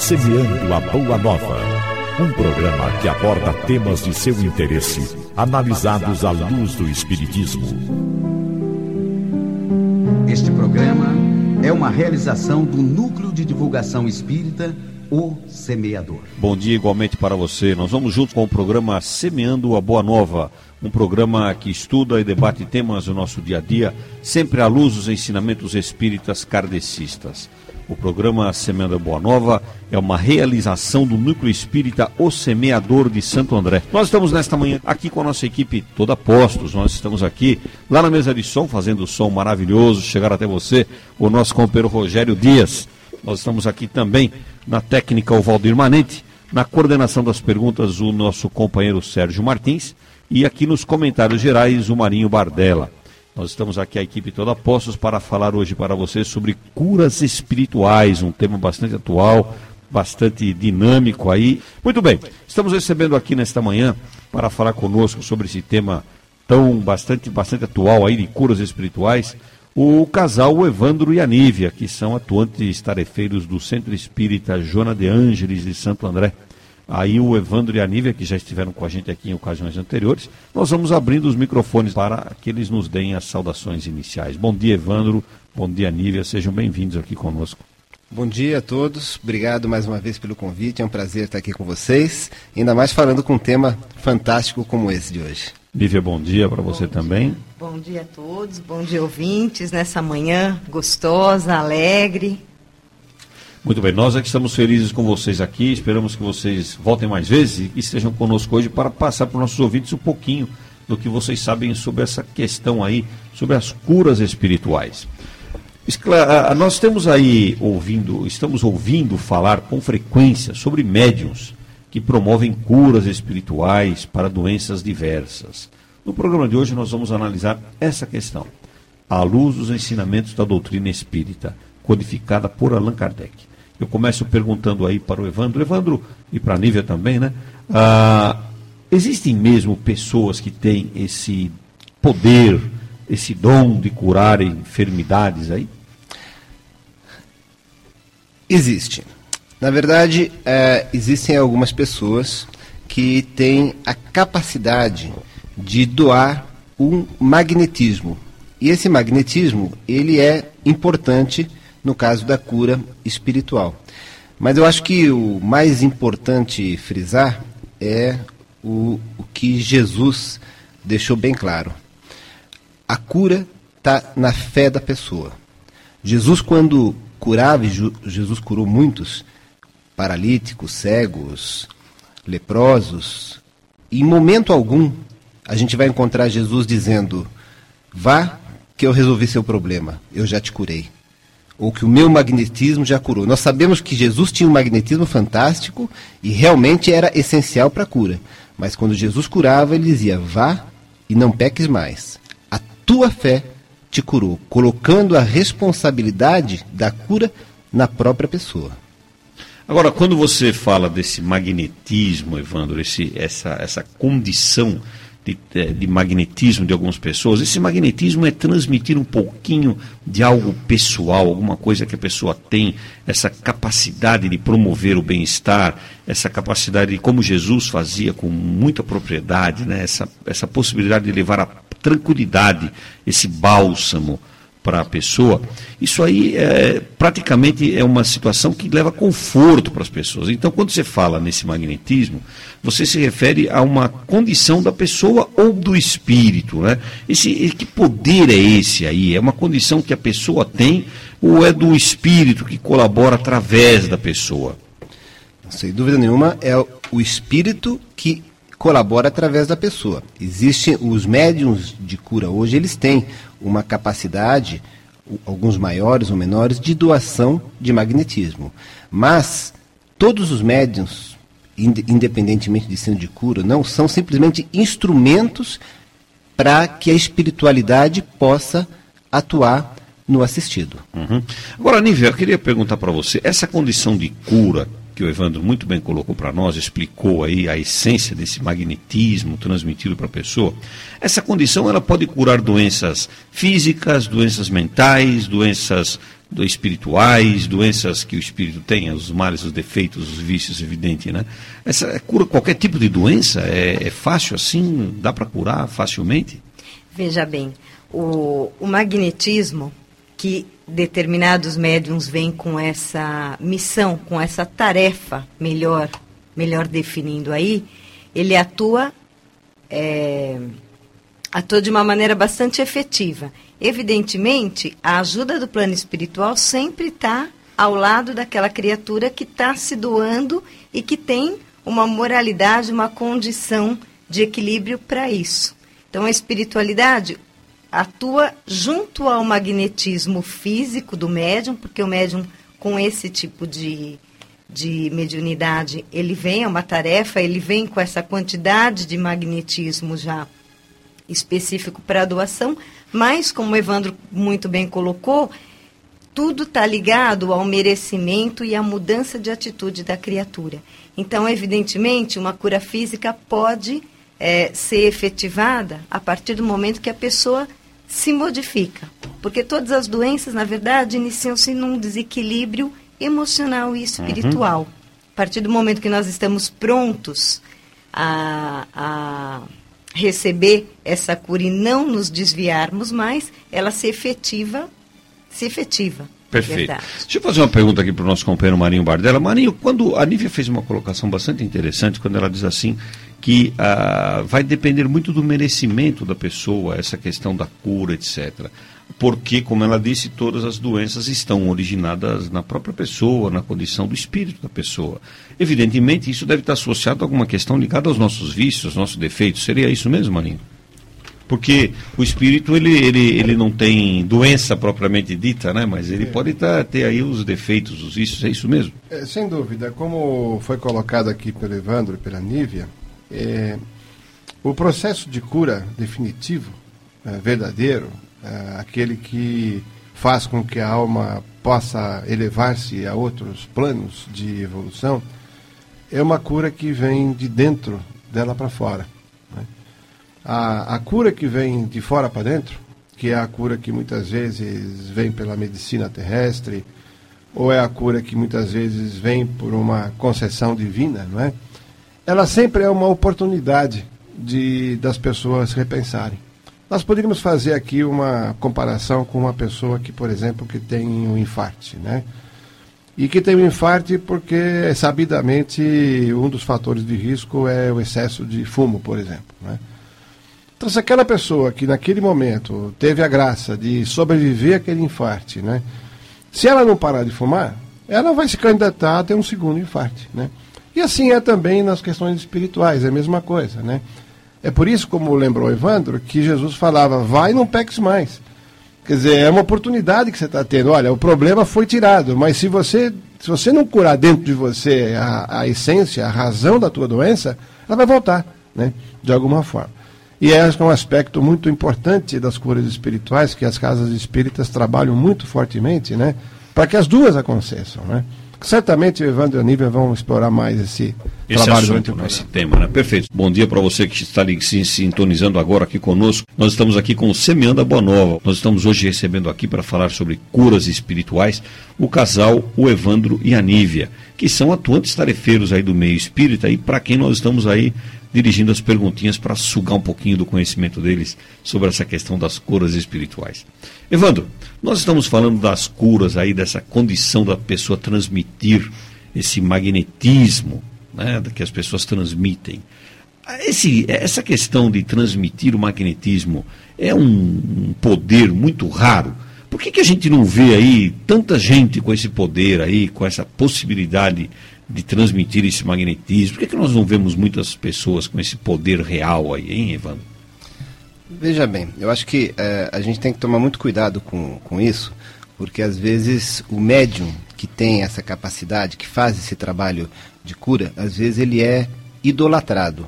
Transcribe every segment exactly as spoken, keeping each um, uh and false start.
Semeando a Boa Nova, um programa que aborda temas de seu interesse, analisados à luz do Espiritismo. Este programa é uma realização do Núcleo de Divulgação Espírita, O Semeador. Bom dia igualmente para você. Nós vamos juntos com o programa Semeando a Boa Nova, um programa que estuda e debate temas do nosso dia a dia, sempre à luz dos ensinamentos espíritas kardecistas. O programa Semeando a Boa Nova é uma realização do Núcleo Espírita O Semeador de Santo André. Nós estamos nesta manhã aqui com a nossa equipe toda a postos. Nós estamos aqui lá na mesa de som, fazendo o som maravilhoso, chegar até você, o nosso companheiro Rogério Dias. Nós estamos aqui também na técnica o Valdir Manente, na coordenação das perguntas o nosso companheiro Sérgio Martins e aqui nos comentários gerais o Marinho Bardella. Nós estamos aqui, a equipe toda a postos, para falar hoje para vocês sobre curas espirituais, um tema bastante atual, bastante dinâmico aí. Muito bem, estamos recebendo aqui nesta manhã para falar conosco sobre esse tema tão bastante, bastante atual aí de curas espirituais, o casal o Evandro e a Nívia, que são atuantes tarefeiros do Centro Espírita Joana de Ângeles de Santo André. Aí o Evandro e a Nívia, que já estiveram com a gente aqui em ocasiões anteriores, nós vamos abrindo os microfones para que eles nos deem as saudações iniciais. Bom dia, Evandro. Bom dia, Nívia. Sejam bem-vindos aqui conosco. Bom dia a todos. Obrigado mais uma vez pelo convite. É um prazer estar aqui com vocês, ainda mais falando com um tema fantástico como esse de hoje. Nívia, bom dia para você dia. também. Bom dia a todos, bom dia ouvintes, nessa manhã gostosa, alegre. Muito bem, nós é que estamos felizes com vocês aqui, esperamos que vocês voltem mais vezes e que estejam conosco hoje para passar para os nossos ouvintes um pouquinho do que vocês sabem sobre essa questão aí, sobre as curas espirituais. Nós temos aí ouvindo, estamos ouvindo falar com frequência sobre médiuns que promovem curas espirituais para doenças diversas. No programa de hoje nós vamos analisar essa questão, à luz dos ensinamentos da doutrina espírita, codificada por Allan Kardec. Eu começo perguntando aí para o Evandro, Evandro e para a Nívia também, né? Ah, existem mesmo pessoas que têm esse poder, esse dom de curar enfermidades aí? Existe. Na verdade, é, existem algumas pessoas que têm a capacidade de doar um magnetismo. E esse magnetismo, ele é importante no caso da cura espiritual. Mas eu acho que o mais importante frisar é o, o que Jesus deixou bem claro. A cura está na fé da pessoa. Jesus, quando curava, e Jesus curou muitos paralíticos, cegos, leprosos, em momento algum a gente vai encontrar Jesus dizendo: vá que eu resolvi seu problema, eu já te curei. Ou que o meu magnetismo já curou. Nós sabemos que Jesus tinha um magnetismo fantástico e realmente era essencial para a cura. Mas quando Jesus curava, ele dizia: vá e não peques mais. A tua fé te curou, colocando a responsabilidade da cura na própria pessoa. Agora, quando você fala desse magnetismo, Evandro, esse, essa, essa condição de, de magnetismo de algumas pessoas, esse magnetismo é transmitir um pouquinho de algo pessoal, alguma coisa que a pessoa tem, essa capacidade de promover o bem-estar, essa capacidade de, como Jesus fazia com muita propriedade, né, essa, essa possibilidade de levar a tranquilidade, esse bálsamo para a pessoa. Isso aí é, praticamente é uma situação que leva conforto para as pessoas. Então, quando você fala nesse magnetismo, você se refere a uma condição da pessoa ou do espírito, né? Esse, que poder é esse aí? É uma condição que a pessoa tem ou é do espírito que colabora através da pessoa? Sem dúvida nenhuma, é o espírito que colabora através da pessoa. Existem os médiuns de cura hoje, eles têm uma capacidade, alguns maiores ou menores, de doação de magnetismo. Mas todos os médiuns, independentemente de ser de cura, não são simplesmente instrumentos para que a espiritualidade possa atuar no assistido. Uhum. Agora, Nívia, eu queria perguntar para você, essa condição de cura que o Evandro muito bem colocou para nós, explicou aí a essência desse magnetismo transmitido para a pessoa, essa condição ela pode curar doenças físicas, doenças mentais, doenças espirituais, doenças que o espírito tem, os males, os defeitos, os vícios, evidente, né? Essa cura qualquer tipo de doença? É, é fácil assim? Dá para curar facilmente? Veja bem, o, o magnetismo, que determinados médiums vêm com essa missão, com essa tarefa, melhor, melhor definindo aí, ele atua, é, atua de uma maneira bastante efetiva. Evidentemente, a ajuda do plano espiritual sempre está ao lado daquela criatura que está se doando e que tem uma moralidade, uma condição de equilíbrio para isso. Então, a espiritualidade atua junto ao magnetismo físico do médium, porque o médium, com esse tipo de, de mediunidade, ele vem, é uma tarefa, ele vem com essa quantidade de magnetismo já específico para a doação, mas, como o Evandro muito bem colocou, tudo está ligado ao merecimento e à mudança de atitude da criatura. Então, evidentemente, uma cura física pode é, ser efetivada a partir do momento que a pessoa se modifica. Porque todas as doenças, na verdade, iniciam-se num desequilíbrio emocional e espiritual. Uhum. A partir do momento que nós estamos prontos a... a receber essa cura e não nos desviarmos mais, ela se efetiva, se efetiva. Perfeito. Verdade. Deixa eu fazer uma pergunta aqui para o nosso companheiro Marinho Bardella. Marinho, quando a Nívia fez uma colocação bastante interessante, quando ela diz assim, que ah, vai depender muito do merecimento da pessoa, essa questão da cura, etcétera. Porque, como ela disse, todas as doenças estão originadas na própria pessoa, na condição do espírito da pessoa. Evidentemente, isso deve estar associado a alguma questão ligada aos nossos vícios, aos nossos defeitos. Seria isso mesmo, Marinho? Porque o espírito, ele, ele, ele não tem doença propriamente dita, né? Mas ele é. pode tá, ter aí os defeitos, os vícios, é isso mesmo? É, sem dúvida. Como foi colocado aqui pelo Evandro e pela Nívia, é, o processo de cura definitivo, é, verdadeiro, é, aquele que faz com que a alma possa elevar-se a outros planos de evolução, é uma cura que vem de dentro dela para fora. Né? A, a cura que vem de fora para dentro, que é a cura que muitas vezes vem pela medicina terrestre, ou é a cura que muitas vezes vem por uma concessão divina, não é? Ela sempre é uma oportunidade de, das pessoas repensarem. Nós poderíamos fazer aqui uma comparação com uma pessoa que, por exemplo, que tem um infarte, né? E que tem um infarte porque, sabidamente, um dos fatores de risco é o excesso de fumo, por exemplo, né? Então, se aquela pessoa que naquele momento teve a graça de sobreviver àquele infarte, né? Se ela não parar de fumar, ela vai se candidatar a ter um segundo infarte, né? E assim é também nas questões espirituais, é a mesma coisa, né? É por isso, como lembrou Evandro, que Jesus falava, vai e não peques mais. Quer dizer, é uma oportunidade que você está tendo. Olha, o problema foi tirado, mas se você, se você não curar dentro de você a, a essência, a razão da tua doença, ela vai voltar, né? De alguma forma. E é um aspecto muito importante das curas espirituais, que as casas espíritas trabalham muito fortemente, né? Para que as duas aconteçam, né? Certamente o Evandro e a Nívia vão explorar mais esse, esse trabalho assunto, né, esse tema, né? Perfeito. Bom dia para você que está ali, se sintonizando agora aqui conosco. Nós estamos aqui com o Semeando a Boa Nova. Nós estamos hoje recebendo aqui para falar sobre curas espirituais o casal, o Evandro e a Nívia, que são atuantes tarefeiros aí do meio espírita e para quem nós estamos aí dirigindo as perguntinhas para sugar um pouquinho do conhecimento deles sobre essa questão das curas espirituais. Evandro, nós estamos falando das curas aí, dessa condição da pessoa transmitir esse magnetismo, né, que as pessoas transmitem. Esse, essa questão de transmitir o magnetismo é um, um poder muito raro. Por que que a gente não vê aí tanta gente com esse poder aí, com essa possibilidade de transmitir esse magnetismo? Por que que nós não vemos muitas pessoas com esse poder real aí, hein, Evandro? Veja bem, eu acho que é, a gente tem que tomar muito cuidado com, com isso, porque às vezes o médium que tem essa capacidade, que faz esse trabalho de cura, às vezes ele é idolatrado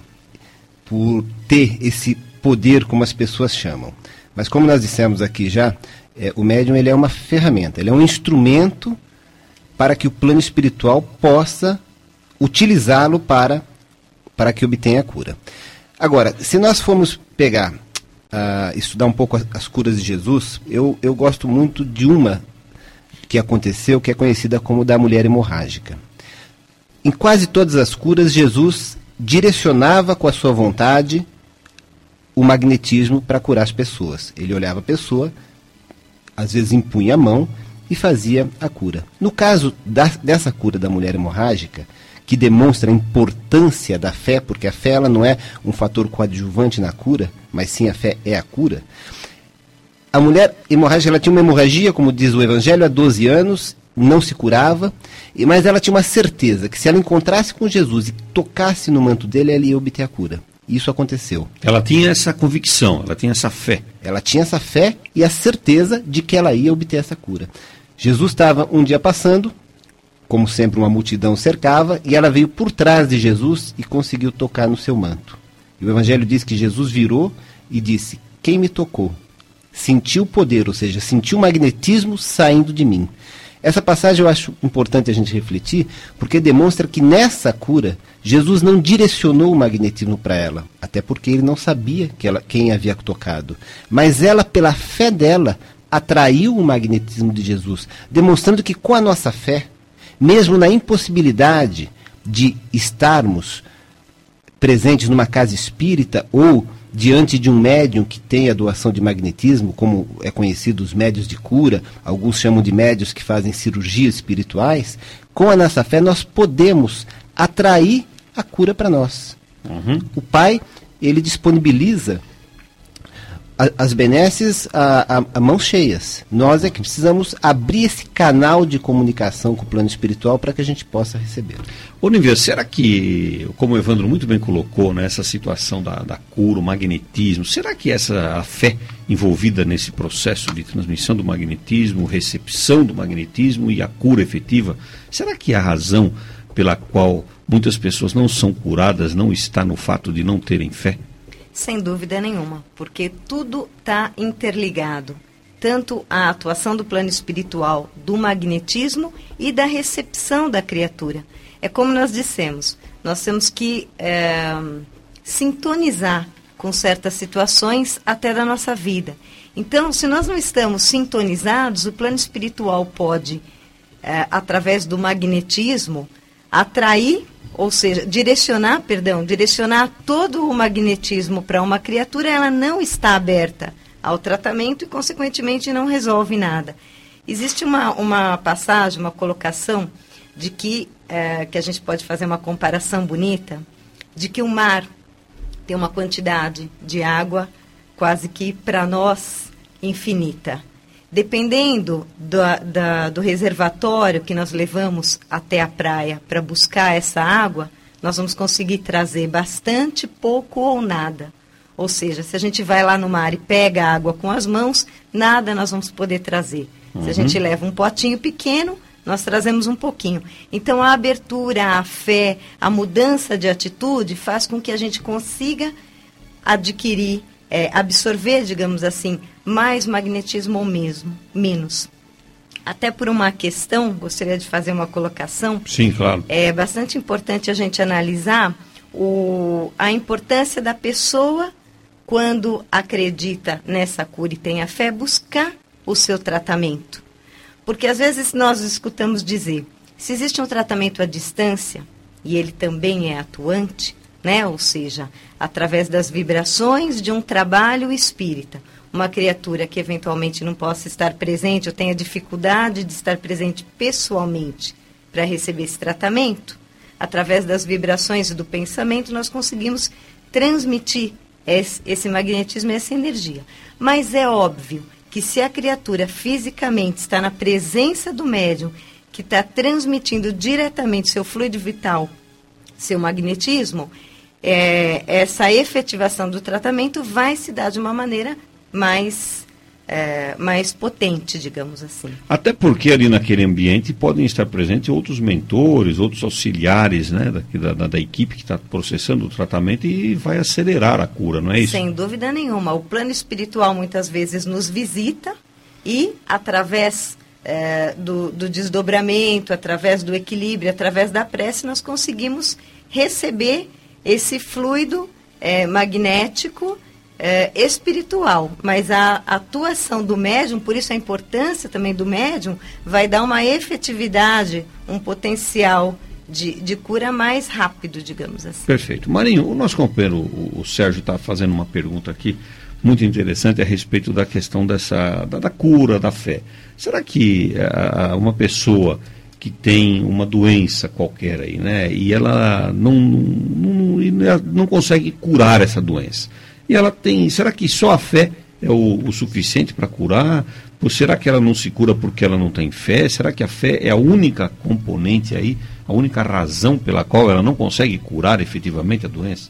por ter esse poder, como as pessoas chamam. Mas como nós dissemos aqui já, é, o médium ele é uma ferramenta, ele é um instrumento para que o plano espiritual possa utilizá-lo para, para que obtenha a cura. Agora, se nós formos pegar, uh, estudar um pouco as, as curas de Jesus, eu, eu gosto muito de uma que aconteceu, que é conhecida como da mulher hemorrágica. Em quase todas as curas, Jesus direcionava com a sua vontade o magnetismo para curar as pessoas. Ele olhava a pessoa, às vezes impunha a mão e fazia a cura. No caso da, dessa cura da mulher hemorrágica, que demonstra a importância da fé, porque a fé ela não é um fator coadjuvante na cura, mas sim a fé é a cura. A mulher hemorrágica, ela tinha uma hemorragia, como diz o Evangelho, há doze anos, não se curava, mas ela tinha uma certeza que se ela encontrasse com Jesus e tocasse no manto dele, ela ia obter a cura. Isso aconteceu. Ela tinha essa convicção, ela tinha essa fé. Ela tinha essa fé e a certeza de que ela ia obter essa cura. Jesus estava um dia passando, como sempre uma multidão cercava, e ela veio por trás de Jesus e conseguiu tocar no seu manto. E o Evangelho diz que Jesus virou e disse: quem me tocou? Sentiu o poder, ou seja, sentiu o magnetismo saindo de mim. Essa passagem eu acho importante a gente refletir, porque demonstra que nessa cura, Jesus não direcionou o magnetismo para ela, até porque ele não sabia que ela, quem havia tocado. Mas ela, pela fé dela, atraiu o magnetismo de Jesus, demonstrando que com a nossa fé, mesmo na impossibilidade de estarmos presentes numa casa espírita ou diante de um médium que tem a doação de magnetismo, como é conhecido os médios de cura, alguns chamam de médios que fazem cirurgias espirituais, com a nossa fé nós podemos atrair a cura para nós. Uhum. O Pai, ele disponibiliza a, as benesses a, a, a mãos cheias. Nós é que precisamos abrir esse canal de comunicação com o plano espiritual para que a gente possa receber. Ô Nível, será que, como o Evandro muito bem colocou, né, essa situação da, da cura, o magnetismo, será que essa a fé envolvida nesse processo de transmissão do magnetismo, recepção do magnetismo e a cura efetiva, será que a razão pela qual muitas pessoas não são curadas não está no fato de não terem fé? Sem dúvida nenhuma, porque tudo está interligado. Tanto a atuação do plano espiritual, do magnetismo e da recepção da criatura. É como nós dissemos, nós temos que é, sintonizar com certas situações até da nossa vida. Então, se nós não estamos sintonizados, o plano espiritual pode, é, através do magnetismo, atrair, ou seja, direcionar, perdão, direcionar todo o magnetismo para uma criatura, ela não está aberta ao tratamento e, consequentemente, não resolve nada. Existe uma, uma passagem, uma colocação de que, é, que a gente pode fazer uma comparação bonita, de que o mar tem uma quantidade de água quase que para nós infinita. Dependendo do, da, do reservatório que nós levamos até a praia para buscar essa água, nós vamos conseguir trazer bastante, pouco ou nada. Ou seja, se a gente vai lá no mar e pega a água com as mãos, nada nós vamos poder trazer. Uhum. Se a gente leva um potinho pequeno, nós trazemos um pouquinho. Então, a abertura, a fé, a mudança de atitude faz com que a gente consiga adquirir, é, absorver, digamos assim, mais magnetismo ou mesmo, menos. Até por uma questão, gostaria de fazer uma colocação. Sim, claro. É bastante importante a gente analisar o, a importância da pessoa, quando acredita nessa cura e tem a fé, buscar o seu tratamento. Porque às vezes nós escutamos dizer, se existe um tratamento à distância, e ele também é atuante, né? Ou seja, através das vibrações de um trabalho espírita, uma criatura que eventualmente não possa estar presente ou tenha dificuldade de estar presente pessoalmente para receber esse tratamento, através das vibrações e do pensamento, nós conseguimos transmitir esse, esse magnetismo e essa energia. Mas é óbvio que se a criatura fisicamente está na presença do médium, que está transmitindo diretamente seu fluido vital, seu magnetismo, é, essa efetivação do tratamento vai se dar de uma maneira mais, é, mais potente, digamos assim. Até porque ali naquele ambiente podem estar presentes outros mentores, outros auxiliares, né, da, da, da equipe que está processando o tratamento e vai acelerar a cura, não é isso? Sem dúvida nenhuma. O plano espiritual muitas vezes nos visita e, através é, do, do desdobramento, através do equilíbrio, através da prece, nós conseguimos receber esse fluido é, magnético é, espiritual. Mas a, a atuação do médium, por isso a importância também do médium, vai dar uma efetividade, um potencial de, de cura mais rápido, digamos assim. Perfeito. Marinho, o nosso companheiro, o, o Sérgio, está fazendo uma pergunta aqui muito interessante a respeito da questão dessa, da, da cura, da fé. Será que a, uma pessoa que tem uma doença qualquer aí, né, e ela não, não, não, não consegue curar essa doença, e ela tem, será que só a fé é o, o suficiente para curar? Ou será que ela não se cura porque ela não tem fé? Será que a fé é a única componente aí, a única razão pela qual ela não consegue curar efetivamente a doença?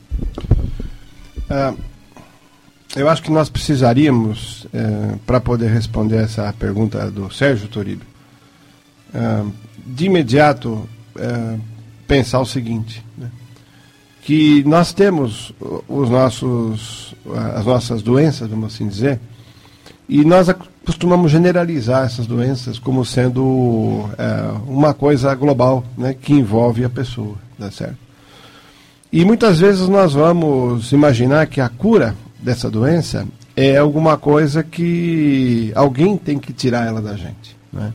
Ah, eu acho que nós precisaríamos, eh, para poder responder essa pergunta do Sérgio Toribio, ah, de imediato eh, pensar o seguinte, né? Que nós temos os nossos, as nossas doenças, vamos assim dizer, e nós costumamos generalizar essas doenças como sendo é, uma coisa global, né, que envolve a pessoa, tá certo? E muitas vezes nós vamos imaginar que a cura dessa doença é alguma coisa que alguém tem que tirar ela da gente, né?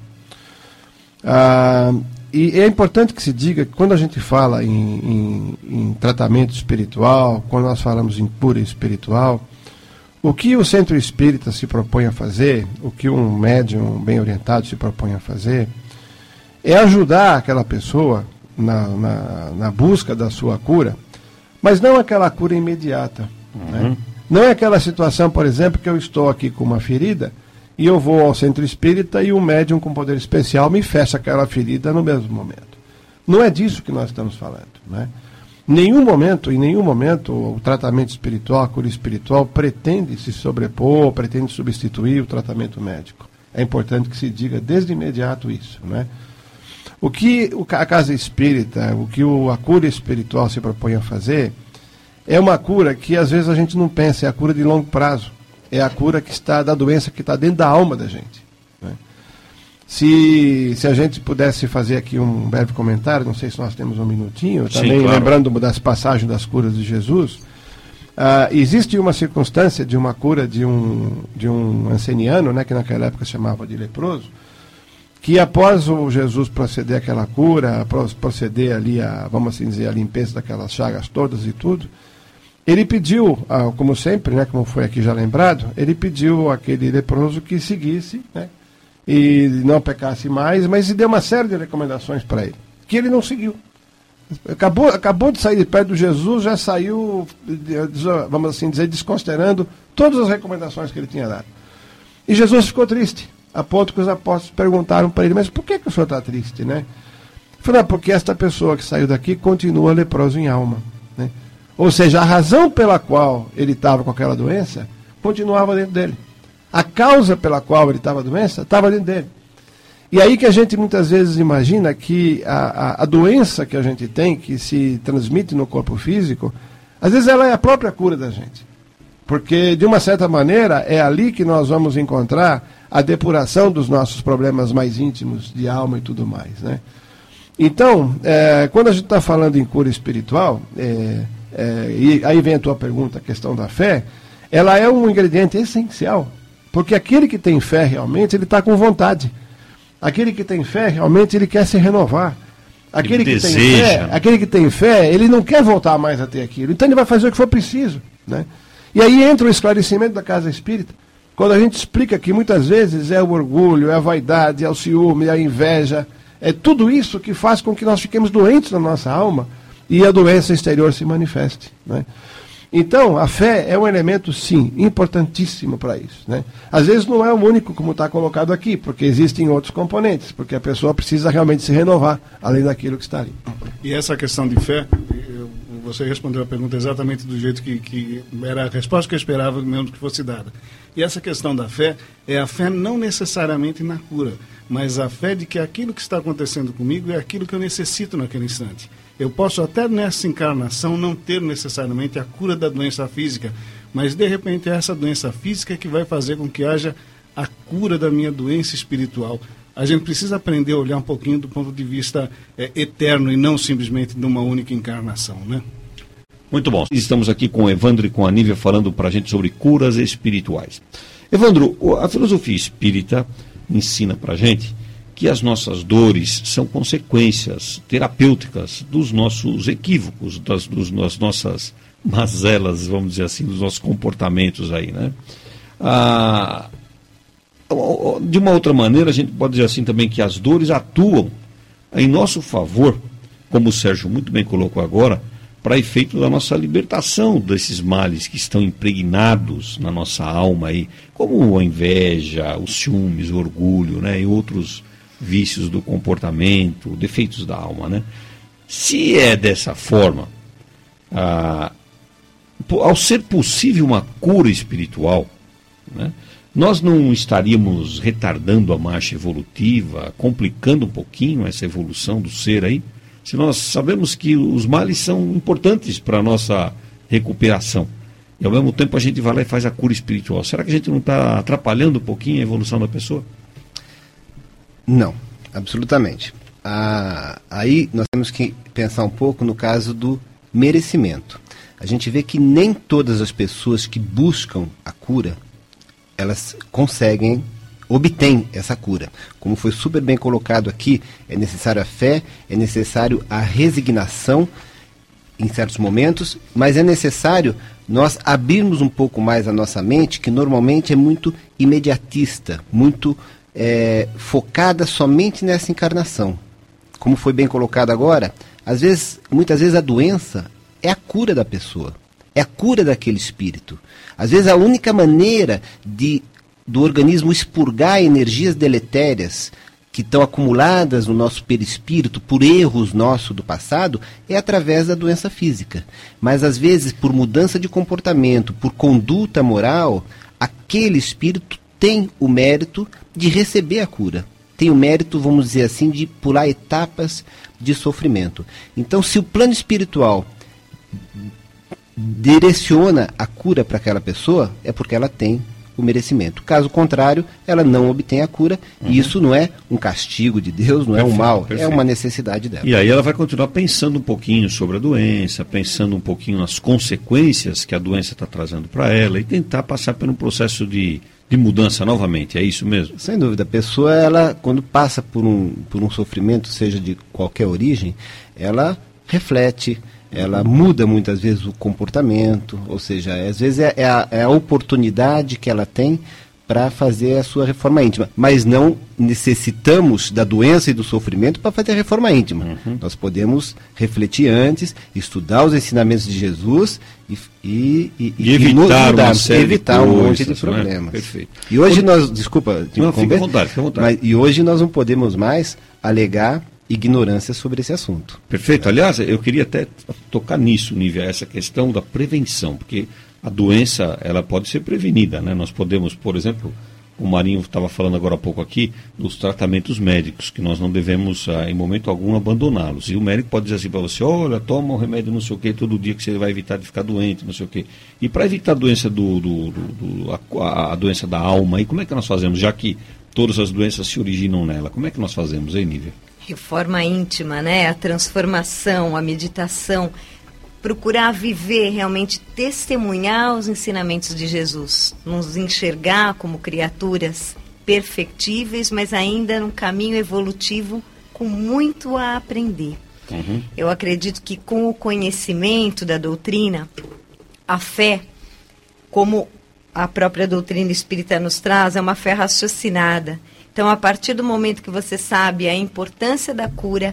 Ah, e é importante que se diga que quando a gente fala em, em, em tratamento espiritual, quando nós falamos em cura espiritual, o que o centro espírita se propõe a fazer, o que um médium bem orientado se propõe a fazer, é ajudar aquela pessoa na, na, na busca da sua cura, mas não aquela cura imediata. Uhum. Né? Não é aquela situação, por exemplo, que eu estou aqui com uma ferida e eu vou ao centro espírita e um médium com poder especial me fecha aquela ferida no mesmo momento. Não é disso que nós estamos falando, né? Nenhum momento, em nenhum momento, o tratamento espiritual, a cura espiritual pretende se sobrepor, pretende substituir o tratamento médico. É importante que se diga desde imediato isso, né? O que a casa espírita, o que o, a cura espiritual se propõe a fazer é uma cura que às vezes a gente não pensa, é a cura de longo prazo. É a cura que está da doença que está dentro da alma da gente, né? Se, se a gente pudesse fazer aqui um breve comentário, não sei se nós temos um minutinho, Sim, também claro. Lembrando das passagens das curas de Jesus, uh, existe uma circunstância de uma cura de um, de um anceniano, né, que naquela época se chamava de leproso, que após o Jesus proceder àquela cura, proceder ali a, vamos assim dizer, a limpeza daquelas chagas todas e tudo, ele pediu, ah, como sempre, né, como foi aqui já lembrado, ele pediu àquele leproso que seguisse, né, e não pecasse mais, mas deu uma série de recomendações para ele, que ele não seguiu. Acabou, acabou de sair de perto de Jesus, já saiu, vamos assim dizer, desconsiderando todas as recomendações que ele tinha dado. E Jesus ficou triste, a ponto que os apóstolos perguntaram para ele, mas por que, que o senhor está triste, né? Ele falou, não, porque esta pessoa que saiu daqui continua leproso em alma, né? Ou seja, a razão pela qual ele estava com aquela doença continuava dentro dele. A causa pela qual ele estava a doença estava dentro dele. E aí que a gente muitas vezes imagina que a, a, a doença que a gente tem, que se transmite no corpo físico, às vezes ela é a própria cura da gente. Porque, de uma certa maneira, é ali que nós vamos encontrar a depuração dos nossos problemas mais íntimos de alma e tudo mais, né? Então, é, quando a gente está falando em cura espiritual, é, É, e aí vem a tua pergunta, a questão da fé, ela é um ingrediente essencial, porque aquele que tem fé realmente, ele está com vontade. Aquele que tem fé realmente, ele quer se renovar. Aquele que tem fé, aquele que tem fé, ele não quer voltar mais a ter aquilo, então ele vai fazer o que for preciso, né? E aí entra o esclarecimento da casa espírita, quando a gente explica que muitas vezes é o orgulho, é a vaidade, é o ciúme, é a inveja, é tudo isso que faz com que nós fiquemos doentes na nossa alma e a doença exterior se manifeste, né? Então, a fé é um elemento, sim, importantíssimo para isso, né? Às vezes não é o único, como está colocado aqui, porque existem outros componentes, porque a pessoa precisa realmente se renovar, além daquilo que está ali. E essa questão de fé, eu, você respondeu a pergunta exatamente do jeito que, que era a resposta que eu esperava mesmo que fosse dada. E essa questão da fé é a fé não necessariamente na cura, mas a fé de que aquilo que está acontecendo comigo é aquilo que eu necessito naquele instante. Eu posso até nessa encarnação não ter necessariamente a cura da doença física, mas de repente é essa doença física que vai fazer com que haja a cura da minha doença espiritual. a gente precisa aprender a olhar um pouquinho do ponto de vista é, eterno e não simplesmente de uma única encarnação, né? Muito bom. Estamos aqui com o Evandro e com a Nívia falando para a gente sobre curas espirituais. Evandro, a filosofia espírita ensina para a gente que as nossas dores são consequências terapêuticas dos nossos equívocos, das, dos, das nossas mazelas, vamos dizer assim, dos nossos comportamentos aí, né? Ah, de uma outra maneira, a gente pode dizer assim também que as dores atuam em nosso favor, como o Sérgio muito bem colocou agora, para efeito da nossa libertação desses males que estão impregnados na nossa alma aí, como a inveja, os ciúmes, o orgulho, né, e outros vícios do comportamento, defeitos da alma, né? Se é dessa forma, ah, ao ser possível uma cura espiritual, né, nós não estaríamos retardando a marcha evolutiva, complicando um pouquinho essa evolução do ser aí? Se nós sabemos que os males são importantes para a nossa recuperação, e ao mesmo tempo a gente vai lá e faz a cura espiritual, será que a gente não está atrapalhando um pouquinho a evolução da pessoa? Não, absolutamente. Ah, aí nós temos que pensar um pouco no caso do merecimento. A gente vê que nem todas as pessoas que buscam a cura, elas conseguem, obtêm essa cura. Como foi super bem colocado aqui, é necessário a fé, é necessário a resignação em certos momentos, mas é necessário nós abrirmos um pouco mais a nossa mente, que normalmente é muito imediatista, muito é, focada somente nessa encarnação. Como foi bem colocado agora, às vezes, muitas vezes a doença é a cura da pessoa, é a cura daquele espírito. Às vezes a única maneira de, do organismo expurgar energias deletérias que estão acumuladas no nosso perispírito por erros nossos do passado é através da doença física. Mas às vezes por mudança de comportamento, por conduta moral, aquele espírito tem o mérito de receber a cura. Tem o mérito, vamos dizer assim, de pular etapas de sofrimento. Então, se o plano espiritual direciona a cura para aquela pessoa, é porque ela tem o merecimento. Caso contrário, ela não obtém a cura, uhum. E isso não é um castigo de Deus, não perfeito, é um mal, perfeito. É uma necessidade dela. E aí ela vai continuar pensando um pouquinho sobre a doença, pensando um pouquinho nas consequências que a doença está trazendo para ela e tentar passar por um processo de, de mudança novamente, é isso mesmo? Sem dúvida. A pessoa, ela, quando passa por um, por um sofrimento, seja de qualquer origem, ela reflete, ela muda muitas vezes o comportamento, ou seja, às vezes é a, é a oportunidade que ela tem para fazer a sua reforma íntima. Mas não necessitamos da doença e do sofrimento para fazer a reforma íntima. Uhum. Nós podemos refletir antes, estudar os ensinamentos de Jesus e, e, e, e evitar, mudar, uma série evitar de um coisas, monte de né? problemas. Perfeito. E hoje nós, desculpa, não, fica à vontade, fica à vontade. Mas, e hoje nós não podemos mais alegar ignorância sobre esse assunto. Perfeito. Aliás, eu queria até tocar nisso, Nívia, essa questão da prevenção, porque a doença, ela pode ser prevenida, né? Nós podemos, por exemplo, o Marinho estava falando agora há pouco aqui, dos tratamentos médicos, que nós não devemos, ah, em momento algum, abandoná-los. E o médico pode dizer assim para você, olha, toma um remédio não sei o que, todo dia que você vai evitar de ficar doente, não sei o que. E para evitar a doença, do, do, do, do a, a doença da alma, aí como é que nós fazemos, já que todas as doenças se originam nela? Como é que nós fazemos, hein, Nívia? Reforma íntima, né? A transformação, a meditação, procurar viver, realmente testemunhar os ensinamentos de Jesus, nos enxergar como criaturas perfectíveis, mas ainda num caminho evolutivo com muito a aprender. Uhum. Eu acredito que com o conhecimento da doutrina, a fé, como a própria doutrina espírita nos traz, é uma fé raciocinada. Então, a partir do momento que você sabe a importância da cura,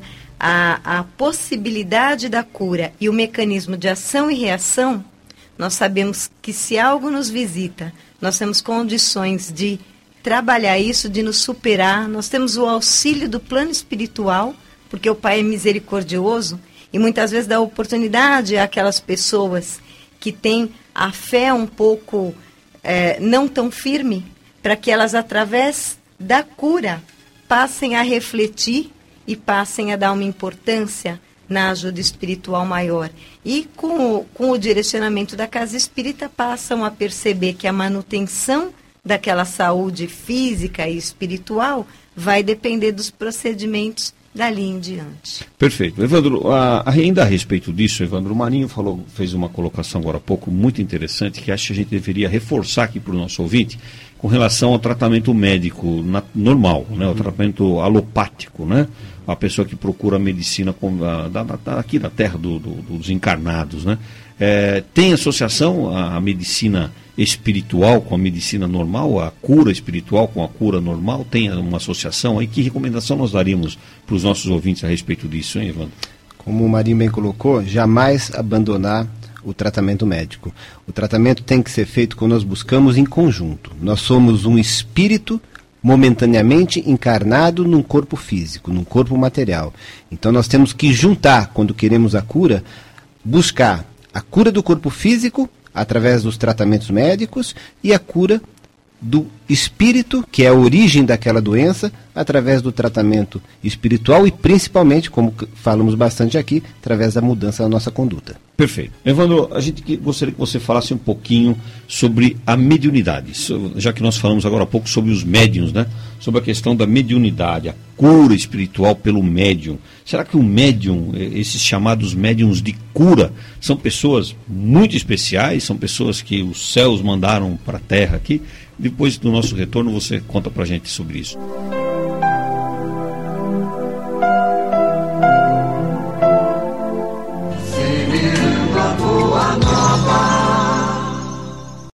a, a possibilidade da cura e o mecanismo de ação e reação, nós sabemos que se algo nos visita, nós temos condições de trabalhar isso, de nos superar, nós temos o auxílio do plano espiritual, porque o Pai é misericordioso e muitas vezes dá oportunidade àquelas pessoas que têm a fé um pouco é, não tão firme, para que elas, através da cura, passem a refletir e passem a dar uma importância na ajuda espiritual maior. E com o, com o direcionamento da casa espírita, passam a perceber que a manutenção daquela saúde física e espiritual vai depender dos procedimentos dali em diante. Perfeito. Evandro, a, ainda a respeito disso, Evandro, o Marinho falou, fez uma colocação agora há pouco muito interessante, que acho que a gente deveria reforçar aqui para o nosso ouvinte, com relação ao tratamento médico na, normal, né, o tratamento alopático, né, a pessoa que procura a medicina com, a, da, da, aqui da terra do, do, dos encarnados, né, é, tem associação a, a medicina espiritual com a medicina normal, a cura espiritual com a cura normal, tem uma associação aí? Que recomendação nós daríamos para os nossos ouvintes a respeito disso, hein, Evandro? Como o Marinho bem colocou, jamais abandonar o tratamento médico. O tratamento tem que ser feito quando nós buscamos em conjunto. Nós somos um espírito momentaneamente encarnado num corpo físico, num corpo material. Então nós temos que juntar, quando queremos a cura, buscar a cura do corpo físico através dos tratamentos médicos e a cura do espírito, que é a origem daquela doença, através do tratamento espiritual e principalmente, como falamos bastante aqui, através da mudança da nossa conduta. Perfeito. Evandro, a gente gostaria que você falasse um pouquinho sobre a mediunidade, já que nós falamos agora há pouco sobre os médiuns, né? Sobre a questão da mediunidade, a cura espiritual pelo médium. Será que o médium, esses chamados médiums de cura, são pessoas muito especiais, são pessoas que os céus mandaram para a terra aqui? Depois do nosso retorno você conta pra gente sobre isso.